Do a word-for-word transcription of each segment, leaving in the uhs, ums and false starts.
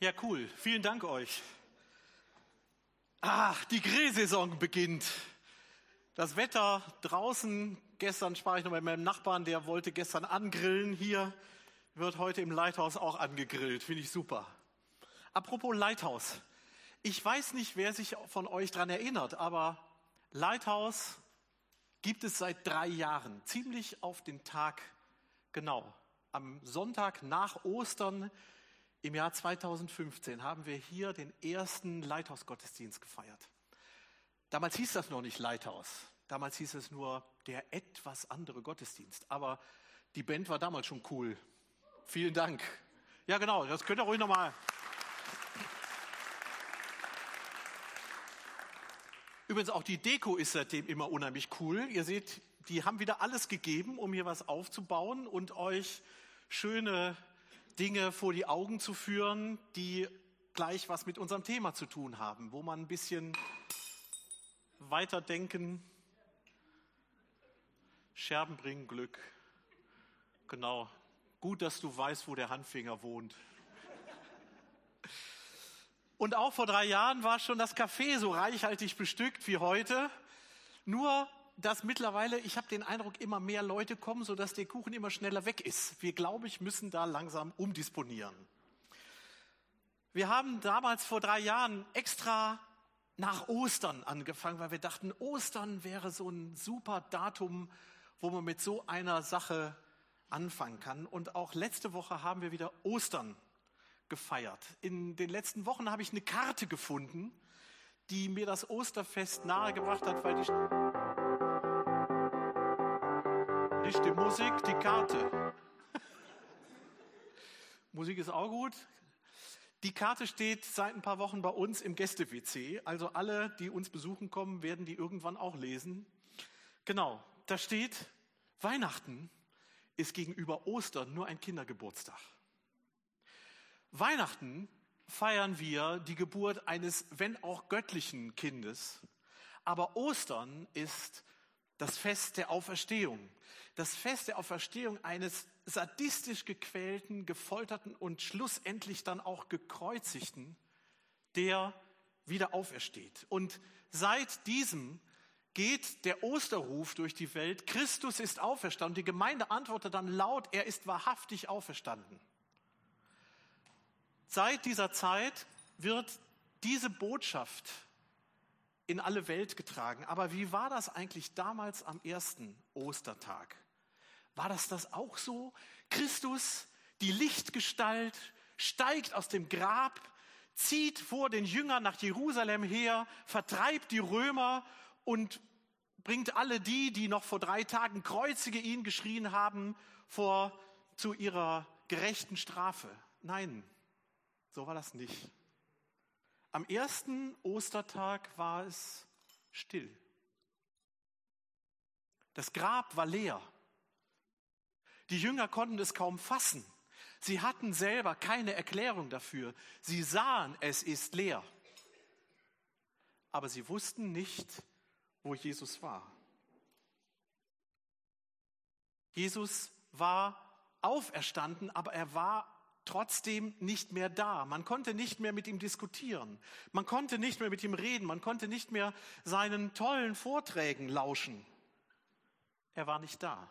Ja, cool. Vielen Dank euch. Ah, die Grillsaison beginnt. Das Wetter draußen, gestern sprach ich noch mit meinem Nachbarn, der wollte gestern angrillen. Hier wird heute im Lighthouse auch angegrillt. Finde ich super. Apropos Lighthouse. Ich weiß nicht, wer sich von euch daran erinnert, aber Lighthouse gibt es seit drei Jahren. Ziemlich auf den Tag genau. Am Sonntag nach Ostern im Jahr zweitausendfünfzehn haben wir hier den ersten Lighthouse-Gottesdienst gefeiert. Damals hieß das noch nicht Lighthouse. Damals hieß es nur der etwas andere Gottesdienst. Aber die Band war damals schon cool. Vielen Dank. Ja, genau, das könnt ihr ruhig nochmal. Übrigens auch die Deko ist seitdem immer unheimlich cool. Ihr seht, die haben wieder alles gegeben, um hier was aufzubauen und euch schöne Dinge vor die Augen zu führen, die gleich was mit unserem Thema zu tun haben, wo man ein bisschen weiterdenken, Scherben bringen Glück. Genau. Gut, dass du weißt, wo der Handfinger wohnt. Und auch vor drei Jahren war schon das Café so reichhaltig bestückt wie heute. Nur, dass mittlerweile, ich habe den Eindruck, immer mehr Leute kommen, sodass der Kuchen immer schneller weg ist. Wir, glaube ich, müssen da langsam umdisponieren. Wir haben damals vor drei Jahren extra nach Ostern angefangen, weil wir dachten, Ostern wäre so ein super Datum, wo man mit so einer Sache anfangen kann. Und auch letzte Woche haben wir wieder Ostern gefeiert. In den letzten Wochen habe ich eine Karte gefunden, die mir das Osterfest nahegebracht hat, weil die nicht die Musik, die Karte. Musik ist auch gut. Die Karte steht seit ein paar Wochen bei uns im Gäste-W C. Also alle, die uns besuchen kommen, werden die irgendwann auch lesen. Genau, da steht, Weihnachten ist gegenüber Ostern nur ein Kindergeburtstag. Weihnachten feiern wir die Geburt eines, wenn auch göttlichen Kindes. Aber Ostern ist das Fest der Auferstehung. Das Fest der Auferstehung eines sadistisch gequälten, gefolterten und schlussendlich dann auch gekreuzigten, der wieder aufersteht. Und seit diesem geht der Osterruf durch die Welt, Christus ist auferstanden. Die Gemeinde antwortet dann laut, er ist wahrhaftig auferstanden. Seit dieser Zeit wird diese Botschaft in alle Welt getragen. Aber wie war das eigentlich damals am ersten Ostertag? War das das auch so? Christus, die Lichtgestalt, steigt aus dem Grab, zieht vor den Jüngern nach Jerusalem her, vertreibt die Römer und bringt alle die, die noch vor drei Tagen kreuzige ihn geschrien haben, vor zu ihrer gerechten Strafe. Nein, so war das nicht. Am ersten Ostertag war es still. Das Grab war leer. Die Jünger konnten es kaum fassen. Sie hatten selber keine Erklärung dafür. Sie sahen, es ist leer. Aber sie wussten nicht, wo Jesus war. Jesus war auferstanden, aber er war trotzdem nicht mehr da. Man konnte nicht mehr mit ihm diskutieren. Man konnte nicht mehr mit ihm reden. Man konnte nicht mehr seinen tollen Vorträgen lauschen. Er war nicht da.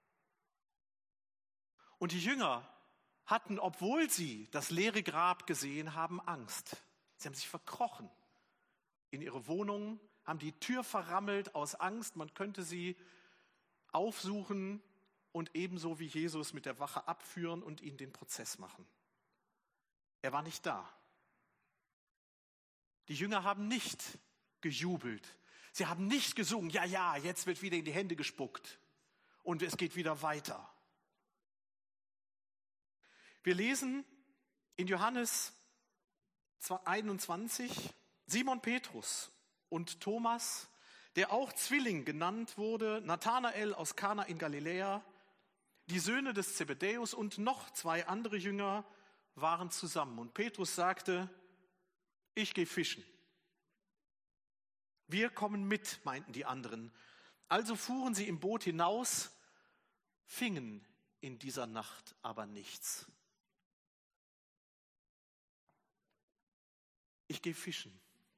Und die Jünger hatten, obwohl sie das leere Grab gesehen haben, Angst. Sie haben sich verkrochen in ihre Wohnungen, haben die Tür verrammelt aus Angst. Man könnte sie aufsuchen und ebenso wie Jesus mit der Wache abführen und ihnen den Prozess machen. Er war nicht da. Die Jünger haben nicht gejubelt. Sie haben nicht gesungen, ja, ja, jetzt wird wieder in die Hände gespuckt und es geht wieder weiter. Wir lesen in Johannes einundzwanzig, Simon Petrus und Thomas, der auch Zwilling genannt wurde, Nathanael aus Kana in Galiläa, die Söhne des Zebedäus und noch zwei andere Jünger waren zusammen. Und Petrus sagte, ich gehe fischen. Wir kommen mit, meinten die anderen. Also fuhren sie im Boot hinaus, fingen in dieser Nacht aber nichts. ich gehe fischen.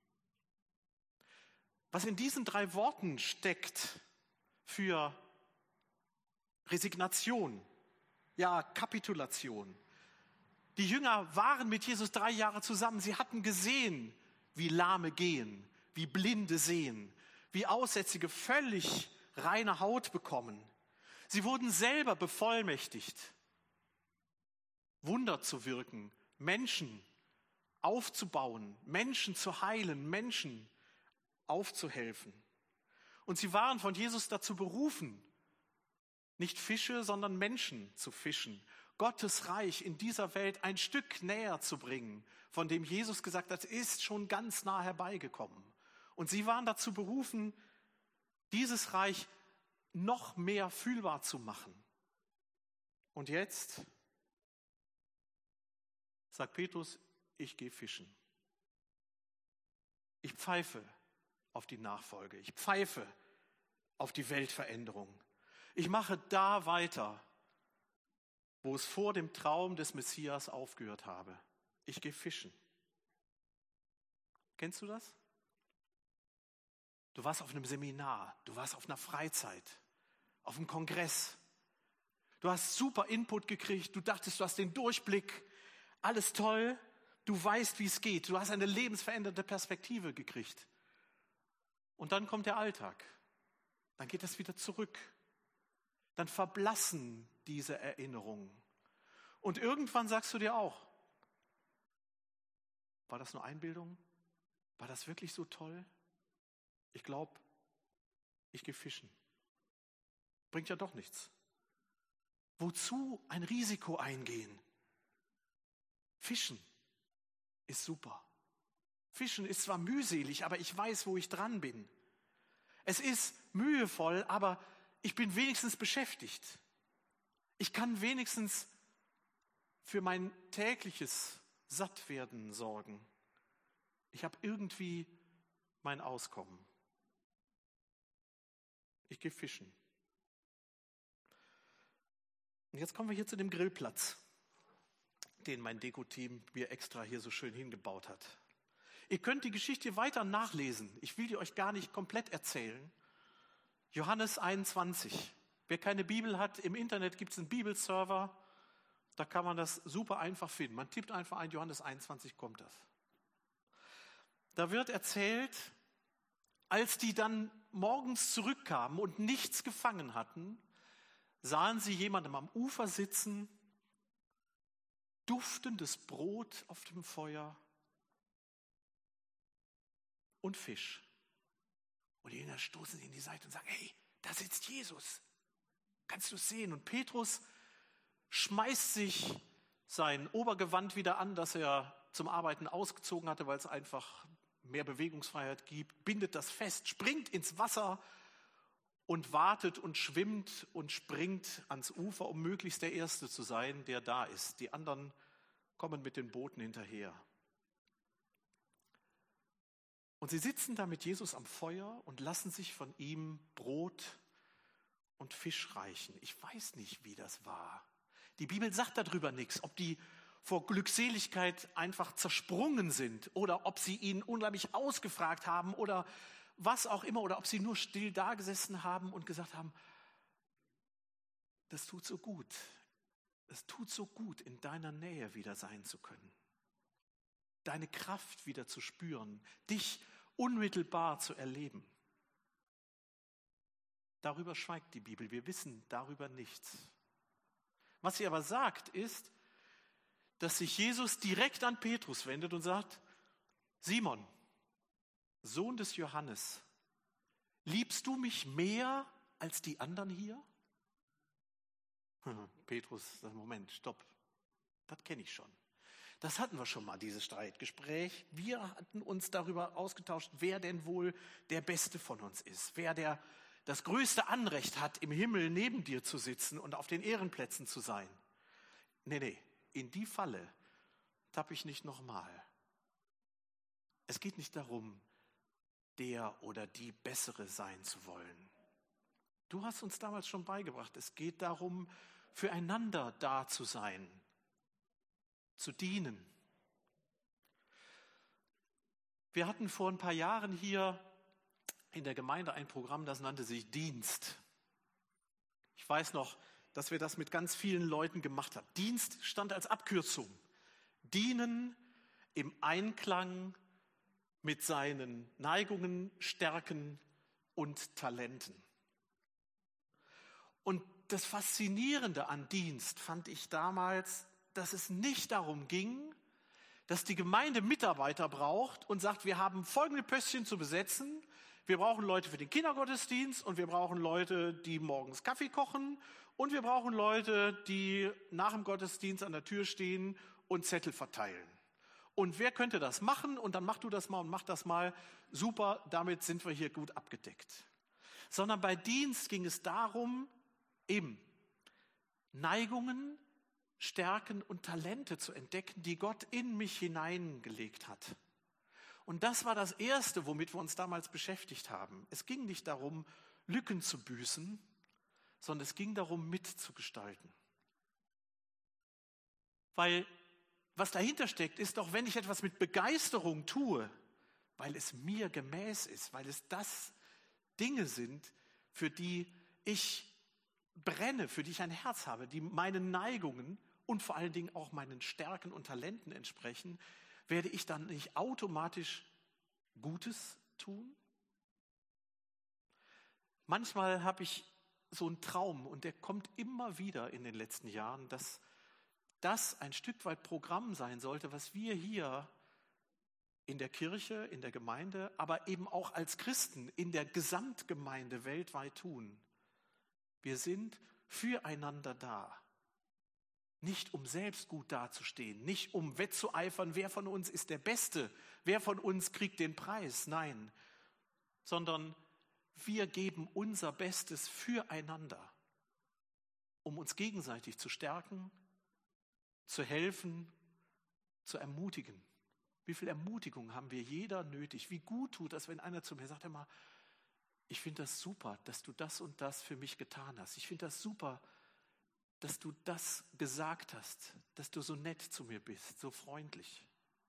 Was in diesen drei Worten steckt für Resignation, ja, Kapitulation. Die Jünger waren mit Jesus drei Jahre zusammen. Sie hatten gesehen, wie Lahme gehen, wie Blinde sehen, wie Aussätzige völlig reine Haut bekommen. Sie wurden selber bevollmächtigt, Wunder zu wirken, Menschen aufzubauen, Menschen zu heilen, Menschen aufzuhelfen. Und sie waren von Jesus dazu berufen, nicht Fische, sondern Menschen zu fischen. Gottes Reich in dieser Welt ein Stück näher zu bringen, von dem Jesus gesagt hat, ist schon ganz nah herbeigekommen. Und sie waren dazu berufen, dieses Reich noch mehr fühlbar zu machen. Und jetzt sagt Petrus, ich gehe fischen. Ich pfeife auf die Nachfolge. Ich pfeife auf die Weltveränderung. Ich mache da weiter, wo es vor dem Traum des Messias aufgehört habe. Ich gehe fischen. Kennst du das? Du warst auf einem Seminar, du warst auf einer Freizeit, auf einem Kongress. Du hast super Input gekriegt, du dachtest, du hast den Durchblick, alles toll, du weißt, wie es geht, du hast eine lebensverändernde Perspektive gekriegt. Und dann kommt der Alltag, dann geht das wieder zurück. Dann verblassen diese Erinnerungen. Und irgendwann sagst du dir auch, war das nur Einbildung? War das wirklich so toll? Ich glaube, ich gehe fischen. Bringt ja doch nichts. Wozu ein Risiko eingehen? Fischen ist super. Fischen ist zwar mühselig, aber ich weiß, wo ich dran bin. Es ist mühevoll, aber ich bin wenigstens beschäftigt. Ich kann wenigstens für mein tägliches Sattwerden sorgen. Ich habe irgendwie mein Auskommen. Ich gehe fischen. Und jetzt kommen wir hier zu dem Grillplatz, den mein Deko-Team mir extra hier so schön hingebaut hat. Ihr könnt die Geschichte weiter nachlesen. Ich will die euch gar nicht komplett erzählen. Johannes einundzwanzig. Wer keine Bibel hat, im Internet gibt es einen Bibelserver. Da kann man das super einfach finden. Man tippt einfach ein, Johannes einundzwanzig, kommt das. Da wird erzählt, als die dann morgens zurückkamen und nichts gefangen hatten, sahen sie jemandem am Ufer sitzen, duftendes Brot auf dem Feuer und Fisch. Und die Jünger stoßen sie in die Seite und sagen, hey, da sitzt Jesus. Kannst du es sehen? Und Petrus schmeißt sich sein Obergewand wieder an, das er zum Arbeiten ausgezogen hatte, weil es einfach mehr Bewegungsfreiheit gibt, bindet das fest, springt ins Wasser und wartet und schwimmt und springt ans Ufer, um möglichst der Erste zu sein, der da ist. Die anderen kommen mit den Booten hinterher. Und sie sitzen da mit Jesus am Feuer und lassen sich von ihm Brot und Fisch reichen. Ich weiß nicht, wie das war. Die Bibel sagt darüber nichts, ob die vor Glückseligkeit einfach zersprungen sind oder ob sie ihn unheimlich ausgefragt haben oder was auch immer, oder ob sie nur still dagesessen haben und gesagt haben, das tut so gut, es tut so gut, in deiner Nähe wieder sein zu können, deine Kraft wieder zu spüren, dich unmittelbar zu erleben. Darüber schweigt die Bibel, wir wissen darüber nichts. Was sie aber sagt, ist, dass sich Jesus direkt an Petrus wendet und sagt, Simon, Sohn des Johannes, liebst du mich mehr als die anderen hier? Petrus sagt, Moment, stopp, das kenne ich schon. Das hatten wir schon mal, dieses Streitgespräch. Wir hatten uns darüber ausgetauscht, wer denn wohl der Beste von uns ist, wer der das größte Anrecht hat, im Himmel neben dir zu sitzen und auf den Ehrenplätzen zu sein. Nee, nee, in die Falle tappe ich nicht nochmal. Es geht nicht darum, der oder die Bessere sein zu wollen. Du hast uns damals schon beigebracht, es geht darum, füreinander da zu sein, zu dienen. Wir hatten vor ein paar Jahren hier in der Gemeinde ein Programm, das nannte sich Dienst. Ich weiß noch, dass wir das mit ganz vielen Leuten gemacht haben. Dienst stand als Abkürzung. Dienen im Einklang mit seinen Neigungen, Stärken und Talenten. Und das Faszinierende an Dienst fand ich damals, dass es nicht darum ging, dass die Gemeinde Mitarbeiter braucht und sagt, wir haben folgende Pöstchen zu besetzen. Wir brauchen Leute für den Kindergottesdienst und wir brauchen Leute, die morgens Kaffee kochen und wir brauchen Leute, die nach dem Gottesdienst an der Tür stehen und Zettel verteilen. Und wer könnte das machen? Und dann mach du das mal und mach das mal. Super, damit sind wir hier gut abgedeckt. Sondern bei Dienst ging es darum, eben Neigungen, Stärken und Talente zu entdecken, die Gott in mich hineingelegt hat. Und das war das Erste, womit wir uns damals beschäftigt haben. Es ging nicht darum, Lücken zu büßen, sondern es ging darum, mitzugestalten. Weil was dahinter steckt, ist doch, wenn ich etwas mit Begeisterung tue, weil es mir gemäß ist, weil es das Dinge sind, für die ich brenne, für die ich ein Herz habe, die meinen Neigungen und vor allen Dingen auch meinen Stärken und Talenten entsprechen, werde ich dann nicht automatisch Gutes tun? Manchmal habe ich so einen Traum und der kommt immer wieder in den letzten Jahren, dass das ein Stück weit Programm sein sollte, was wir hier in der Kirche, in der Gemeinde, aber eben auch als Christen in der Gesamtgemeinde weltweit tun. Wir sind füreinander da. Nicht um selbst gut dazustehen, nicht um wettzueifern, wer von uns ist der Beste, wer von uns kriegt den Preis, nein, sondern wir geben unser Bestes füreinander, um uns gegenseitig zu stärken, zu helfen, zu ermutigen. Wie viel Ermutigung haben wir jeder nötig? Wie gut tut das, wenn einer zu mir sagt, immer, ich finde das super, dass du das und das für mich getan hast. Ich finde das super, dass du das gesagt hast, dass du so nett zu mir bist, so freundlich.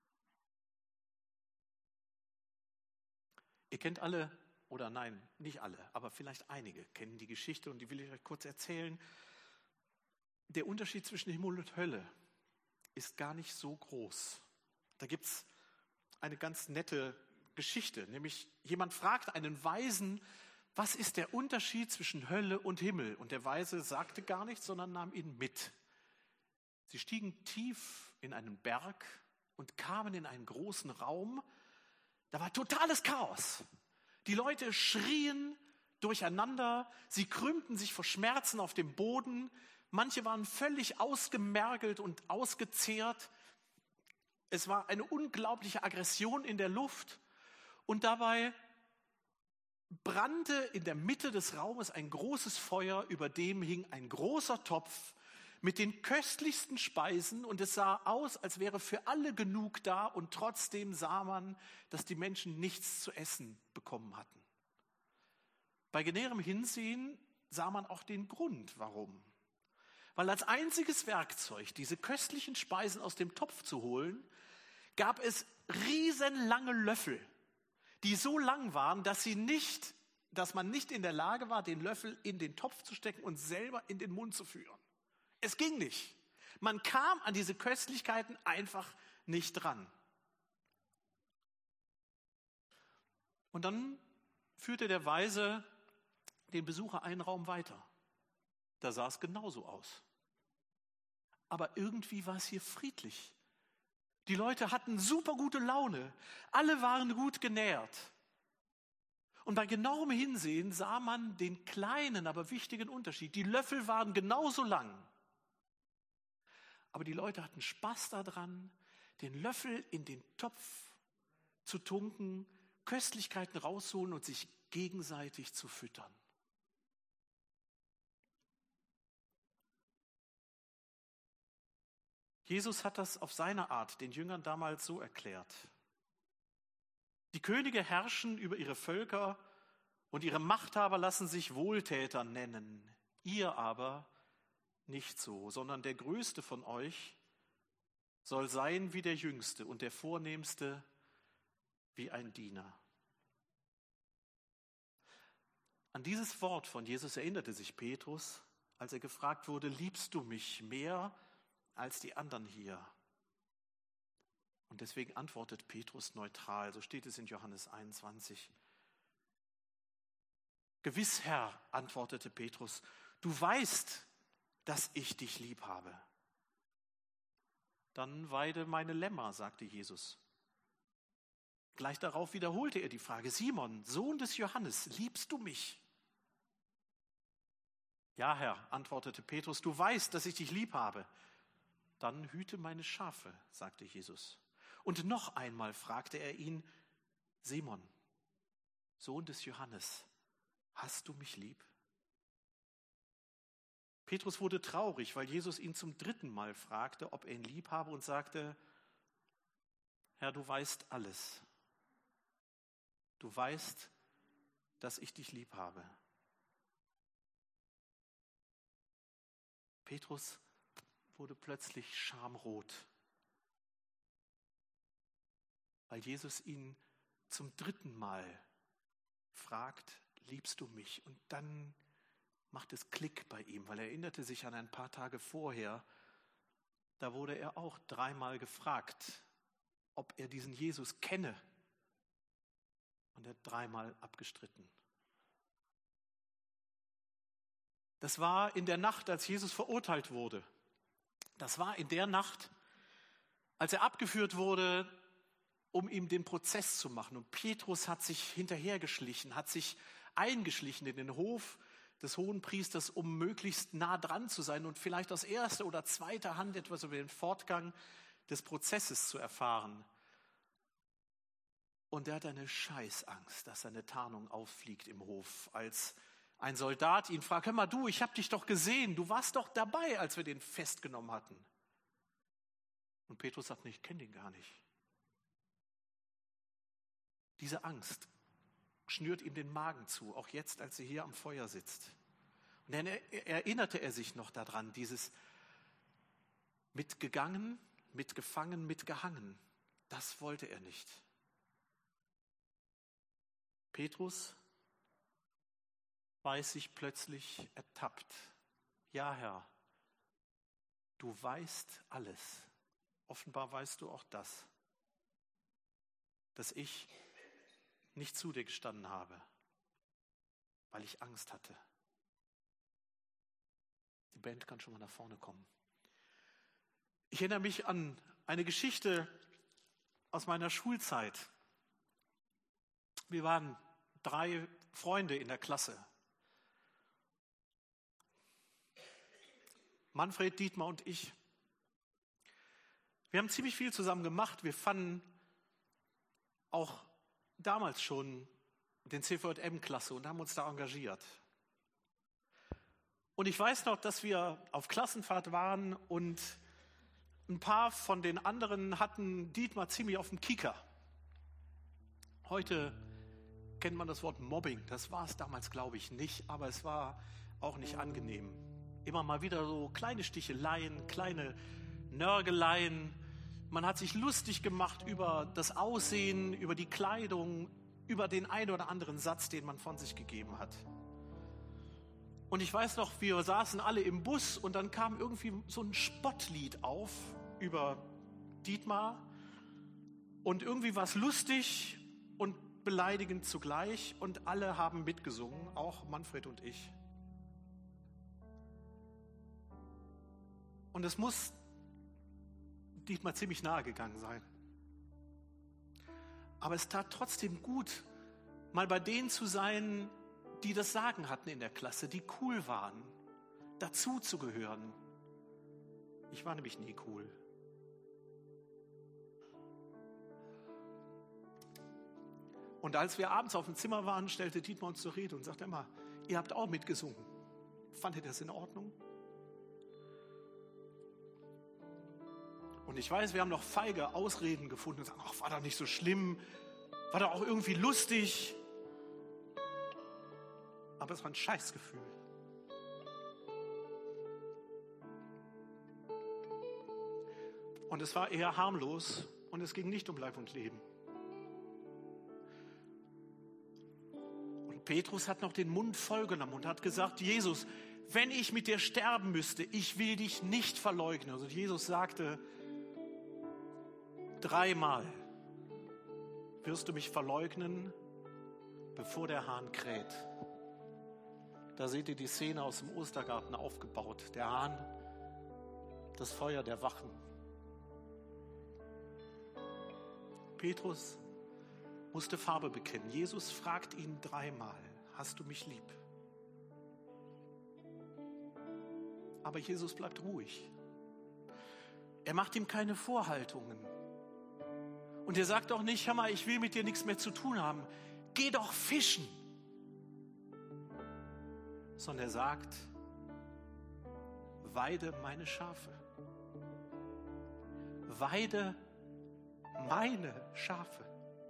Ihr kennt alle, oder nein, nicht alle, aber vielleicht einige kennen die Geschichte und die will ich euch kurz erzählen. Der Unterschied zwischen Himmel und Hölle ist gar nicht so groß. Da gibt es eine ganz nette Geschichte, nämlich jemand fragt einen Weisen, was ist der Unterschied zwischen Hölle und Himmel? Und der Weise sagte gar nichts, sondern nahm ihn mit. Sie stiegen tief in einen Berg und kamen in einen großen Raum. Da war totales Chaos. Die Leute schrien durcheinander, sie krümmten sich vor Schmerzen auf dem Boden. Manche waren völlig ausgemergelt und ausgezehrt. Es war eine unglaubliche Aggression in der Luft. Und dabei brannte in der Mitte des Raumes ein großes Feuer, über dem hing ein großer Topf mit den köstlichsten Speisen und es sah aus, als wäre für alle genug da und trotzdem sah man, dass die Menschen nichts zu essen bekommen hatten. Bei genauerem Hinsehen sah man auch den Grund, warum. Weil als einziges Werkzeug, diese köstlichen Speisen aus dem Topf zu holen, gab es riesenlange Löffel, die so lang waren, dass sie nicht, dass man nicht in der Lage war, den Löffel in den Topf zu stecken und selber in den Mund zu führen. Es ging nicht. Man kam an diese Köstlichkeiten einfach nicht dran. Und dann führte der Weise den Besucher einen Raum weiter. Da sah es genauso aus. Aber irgendwie war es hier friedlich. Die Leute hatten super gute Laune. Alle waren gut genährt. Und bei genauem Hinsehen sah man den kleinen, aber wichtigen Unterschied. Die Löffel waren genauso lang. Aber die Leute hatten Spaß daran, den Löffel in den Topf zu tunken, Köstlichkeiten rausholen und sich gegenseitig zu füttern. Jesus hat das auf seine Art den Jüngern damals so erklärt. Die Könige herrschen über ihre Völker und ihre Machthaber lassen sich Wohltäter nennen. Ihr aber nicht so, sondern der Größte von euch soll sein wie der Jüngste und der Vornehmste wie ein Diener. An dieses Wort von Jesus erinnerte sich Petrus, als er gefragt wurde, liebst du mich mehr als die anderen hier? Und deswegen antwortet Petrus neutral, so steht es in Johannes einundzwanzig. Gewiss, Herr, antwortete Petrus, du weißt, dass ich dich lieb habe. Dann weide meine Lämmer, sagte Jesus. Gleich darauf wiederholte er die Frage, Simon, Sohn des Johannes, liebst du mich? Ja, Herr, antwortete Petrus, du weißt, dass ich dich lieb habe. Dann hüte meine Schafe, sagte Jesus. Und noch einmal fragte er ihn, Simon, Sohn des Johannes, hast du mich lieb? Petrus wurde traurig, weil Jesus ihn zum dritten Mal fragte, ob er ihn lieb habe und sagte, Herr, du weißt alles. Du weißt, dass ich dich lieb habe. Petrus wurde plötzlich schamrot, weil Jesus ihn zum dritten Mal fragt, liebst du mich? Und dann macht es Klick bei ihm, weil er erinnerte sich an ein paar Tage vorher, da wurde er auch dreimal gefragt, ob er diesen Jesus kenne. Und er hat dreimal abgestritten. Das war in der Nacht, als Jesus verurteilt wurde. Das war in der Nacht, als er abgeführt wurde, um ihm den Prozess zu machen. Und Petrus hat sich hinterhergeschlichen, hat sich eingeschlichen in den Hof des Hohenpriesters, um möglichst nah dran zu sein und vielleicht aus erster oder zweiter Hand etwas über den Fortgang des Prozesses zu erfahren. Und er hat eine Scheißangst, dass seine Tarnung auffliegt im Hof, als ein Soldat ihn fragt, hör mal du, ich habe dich doch gesehen, du warst doch dabei, als wir den festgenommen hatten. Und Petrus sagt, ich kenne den gar nicht. Diese Angst schnürt ihm den Magen zu, auch jetzt, als er hier am Feuer sitzt. Und dann erinnerte er sich noch daran, dieses mitgegangen, mitgefangen, mitgehangen. Das wollte er nicht. Petrus weiß sich plötzlich ertappt. Ja, Herr, du weißt alles. Offenbar weißt du auch das, dass ich nicht zu dir gestanden habe, weil ich Angst hatte. Die Band kann schon mal nach vorne kommen. Ich erinnere mich an eine Geschichte aus meiner Schulzeit. Wir waren drei Freunde in der Klasse. Manfred, Dietmar und ich. Wir haben ziemlich viel zusammen gemacht. Wir fanden auch damals schon den C V J M-Klasse und haben uns da engagiert. Und ich weiß noch, dass wir auf Klassenfahrt waren und ein paar von den anderen hatten Dietmar ziemlich auf dem Kieker. Heute kennt man das Wort Mobbing. Das war es damals, glaube ich, nicht, aber es war auch nicht angenehm. Immer mal wieder so kleine Sticheleien, kleine Nörgeleien. Man hat sich lustig gemacht über das Aussehen, über die Kleidung, über den einen oder anderen Satz, den man von sich gegeben hat. Und ich weiß noch, wir saßen alle im Bus und dann kam irgendwie so ein Spottlied auf über Dietmar. Und irgendwie war es lustig und beleidigend zugleich und alle haben mitgesungen, auch Manfred und ich. Und es muss Dietmar ziemlich nahe gegangen sein. Aber es tat trotzdem gut, mal bei denen zu sein, die das Sagen hatten in der Klasse, die cool waren, dazu zu gehören. Ich war nämlich nie cool. Und als wir abends auf dem Zimmer waren, stellte Dietmar uns zur Rede und sagte immer, ihr habt auch mitgesungen. Fandet ihr das in Ordnung? Und ich weiß, wir haben noch feige Ausreden gefunden und sagen, ach, war doch nicht so schlimm, war doch auch irgendwie lustig. Aber es war ein Scheißgefühl. Und es war eher harmlos und es ging nicht um Leib und Leben. Und Petrus hat noch den Mund voll genommen und hat gesagt, Jesus, wenn ich mit dir sterben müsste, ich will dich nicht verleugnen. Und Jesus sagte, dreimal wirst du mich verleugnen, bevor der Hahn kräht. Da seht ihr die Szene aus dem Ostergarten aufgebaut. Der Hahn, das Feuer der Wachen. Petrus musste Farbe bekennen. Jesus fragt ihn dreimal, hast du mich lieb? Aber Jesus bleibt ruhig. Er macht ihm keine Vorhaltungen. Und er sagt auch nicht, hör mal, ich will mit dir nichts mehr zu tun haben. Geh doch fischen. Sondern er sagt, weide meine Schafe. Weide meine Schafe.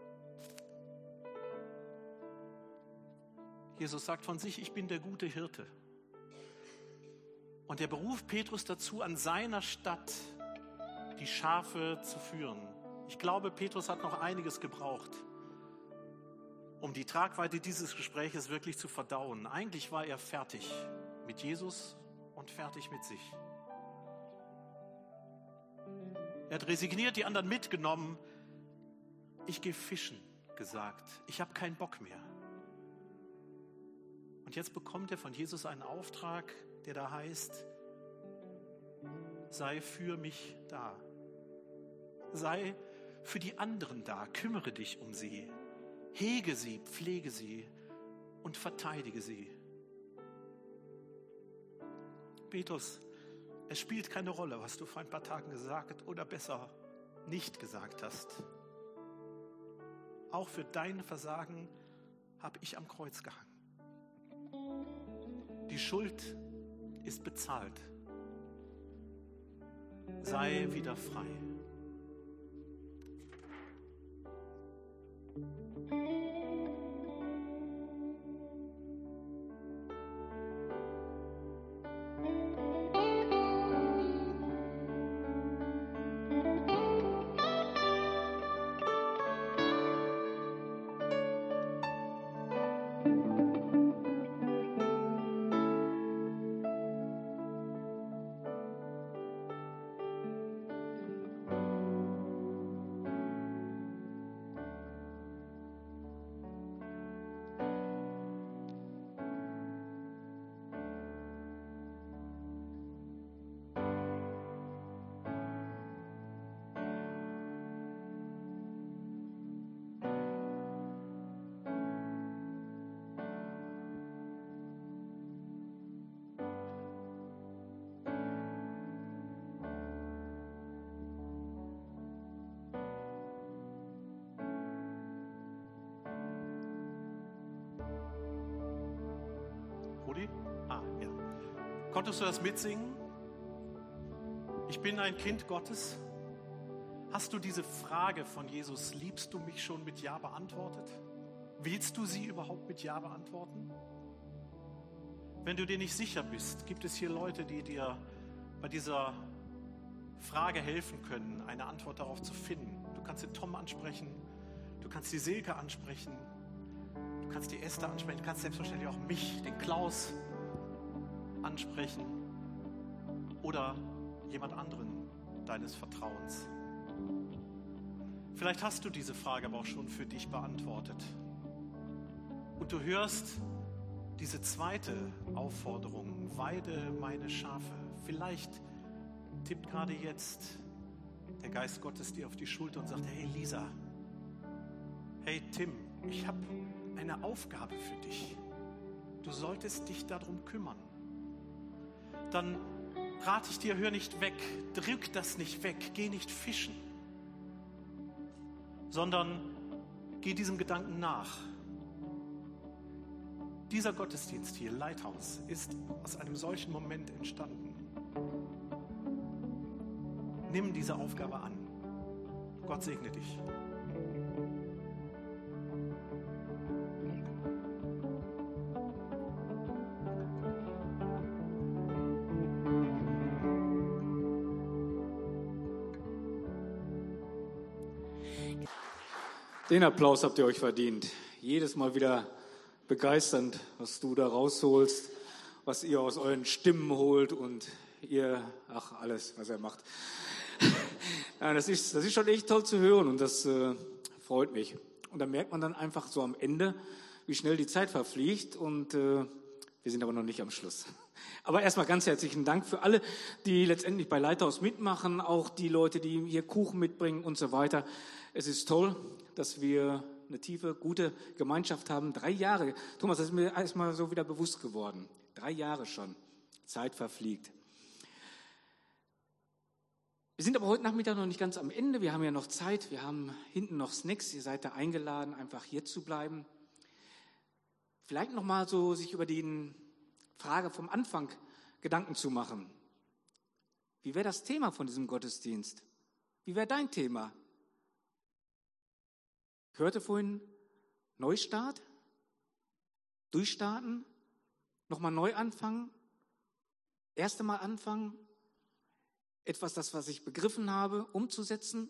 Jesus sagt von sich, ich bin der gute Hirte. Und er beruft Petrus dazu, an seiner Stadt die Schafe zu führen. Ich glaube, Petrus hat noch einiges gebraucht, um die Tragweite dieses Gespräches wirklich zu verdauen. Eigentlich war er fertig mit Jesus und fertig mit sich. Er hat resigniert, die anderen mitgenommen. Ich gehe fischen, gesagt. Ich habe keinen Bock mehr. Und jetzt bekommt er von Jesus einen Auftrag, der da heißt, sei für mich da. Sei für die anderen da, kümmere dich um sie, hege sie, pflege sie und verteidige sie. Petrus, es spielt keine Rolle, was du vor ein paar Tagen gesagt oder besser nicht gesagt hast. Auch für dein Versagen habe ich am Kreuz gehangen. Die Schuld ist bezahlt. Sei wieder frei. Ah, ja. Konntest du das mitsingen? Ich bin ein Kind Gottes. Hast du diese Frage von Jesus, liebst du mich schon mit Ja beantwortet? Willst du sie überhaupt mit Ja beantworten? Wenn du dir nicht sicher bist, gibt es hier Leute, die dir bei dieser Frage helfen können, eine Antwort darauf zu finden. Du kannst den Tom ansprechen, du kannst die Silke ansprechen, du kannst die Esther ansprechen, du kannst selbstverständlich auch mich, den Klaus, ansprechen oder jemand anderen deines Vertrauens. Vielleicht hast du diese Frage aber auch schon für dich beantwortet. Und du hörst diese zweite Aufforderung, weide meine Schafe. Vielleicht tippt gerade jetzt der Geist Gottes dir auf die Schulter und sagt, hey Lisa, hey Tim, ich habe eine Aufgabe für dich. Du solltest dich darum kümmern. Dann rate ich dir, hör nicht weg, drück das nicht weg, geh nicht fischen, sondern geh diesem Gedanken nach. Dieser Gottesdienst hier, Lighthouse, ist aus einem solchen Moment entstanden. Nimm diese Aufgabe an. Gott segne dich. Den Applaus habt ihr euch verdient. Jedes Mal wieder begeisternd, was du da rausholst, was ihr aus euren Stimmen holt und ihr, ach, alles, was er macht. Ja, das ist, das ist schon echt toll zu hören und das äh, freut mich. Und da merkt man dann einfach so am Ende, wie schnell die Zeit verfliegt und äh, wir sind aber noch nicht am Schluss. Aber erstmal ganz herzlichen Dank für alle, die letztendlich bei Leithaus mitmachen, auch die Leute, die hier Kuchen mitbringen und so weiter. Es ist toll, dass wir eine tiefe, gute Gemeinschaft haben. Drei Jahre. Thomas, das ist mir erstmal so wieder bewusst geworden. Drei Jahre schon. Zeit verfliegt. Wir sind aber heute Nachmittag noch nicht ganz am Ende. Wir haben ja noch Zeit. Wir haben hinten noch Snacks. Ihr seid da eingeladen, einfach hier zu bleiben. Vielleicht noch mal so sich über die Frage vom Anfang Gedanken zu machen. Wie wäre das Thema von diesem Gottesdienst? Wie wäre dein Thema? Ich hörte vorhin Neustart, durchstarten, nochmal neu anfangen, erste Mal anfangen, etwas, das, was ich begriffen habe, umzusetzen.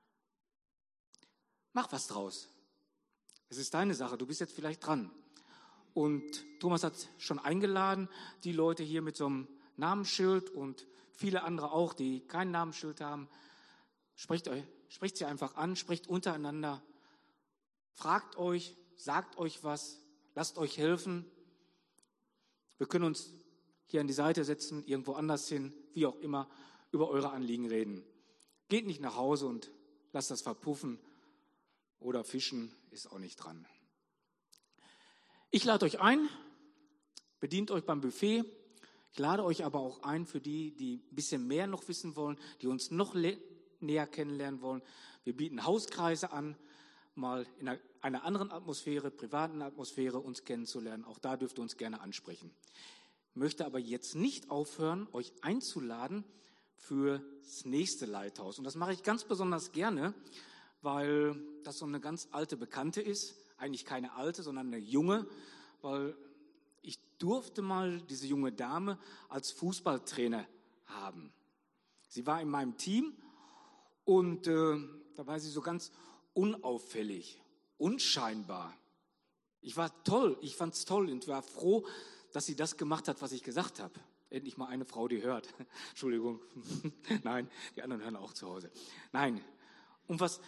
Mach was draus. Es ist deine Sache, du bist jetzt vielleicht dran. Und Thomas hat schon eingeladen, die Leute hier mit so einem Namensschild und viele andere auch, die kein Namensschild haben. Sprecht, euch, sprecht sie einfach an, sprecht untereinander. Fragt euch, sagt euch was, lasst euch helfen. Wir können uns hier an die Seite setzen, irgendwo anders hin, wie auch immer, über eure Anliegen reden. Geht nicht nach Hause und lasst das verpuffen oder fischen, ist auch nicht dran. Ich lade euch ein, bedient euch beim Buffet. Ich lade euch aber auch ein für die, die ein bisschen mehr noch wissen wollen, die uns noch le- näher kennenlernen wollen. Wir bieten Hauskreise an, mal in einer, einer anderen Atmosphäre, privaten Atmosphäre uns kennenzulernen. Auch da dürft ihr uns gerne ansprechen. Ich möchte aber jetzt nicht aufhören, euch einzuladen für das nächste Leithaus. Und das mache ich ganz besonders gerne, weil das so eine ganz alte Bekannte ist. Eigentlich keine alte, sondern eine junge, weil ich durfte mal diese junge Dame als Fußballtrainer haben. Sie war in meinem Team und äh, da war sie so ganz unauffällig, unscheinbar. Ich war toll, ich fand es toll und war froh, dass sie das gemacht hat, was ich gesagt habe. Endlich mal eine Frau, die hört. Entschuldigung. Nein, die anderen hören auch zu Hause. Nein. Und was...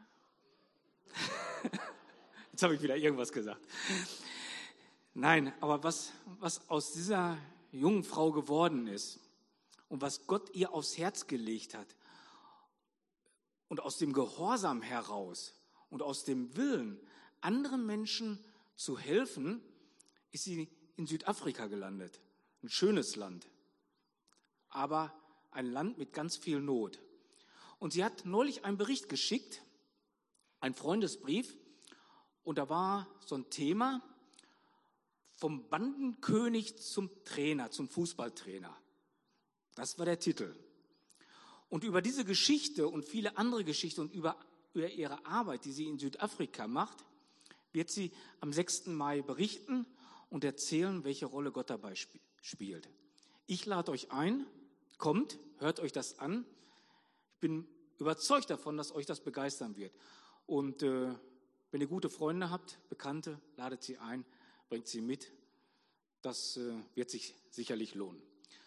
Jetzt habe ich wieder irgendwas gesagt. Nein, aber was, was aus dieser jungen Frau geworden ist und was Gott ihr aufs Herz gelegt hat und aus dem Gehorsam heraus und aus dem Willen, anderen Menschen zu helfen, ist sie in Südafrika gelandet. Ein schönes Land, aber ein Land mit ganz viel Not. Und sie hat neulich einen Bericht geschickt, einen Freundesbrief, und da war so ein Thema vom Bandenkönig zum Trainer, zum Fußballtrainer. Das war der Titel. Und über diese Geschichte und viele andere Geschichten und über, über ihre Arbeit, die sie in Südafrika macht, wird sie am sechsten Mai berichten und erzählen, welche Rolle Gott dabei sp- spielt. Ich lade euch ein, kommt, hört euch das an. Ich bin überzeugt davon, dass euch das begeistern wird. Und äh, wenn ihr gute Freunde habt, Bekannte, ladet sie ein, bringt sie mit. Das äh, wird sich sicherlich lohnen.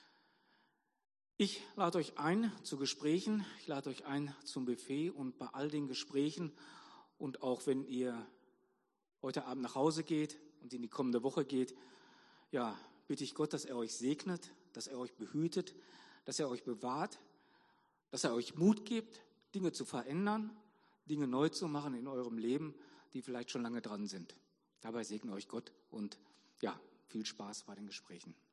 Ich lade euch ein zu Gesprächen, ich lade euch ein zum Buffet und bei all den Gesprächen und auch wenn ihr heute Abend nach Hause geht und in die kommende Woche geht, ja, bitte ich Gott, dass er euch segnet, dass er euch behütet, dass er euch bewahrt, dass er euch Mut gibt, Dinge zu verändern, Dinge neu zu machen in eurem Leben, die vielleicht schon lange dran sind. Dabei segne euch Gott und ja, viel Spaß bei den Gesprächen.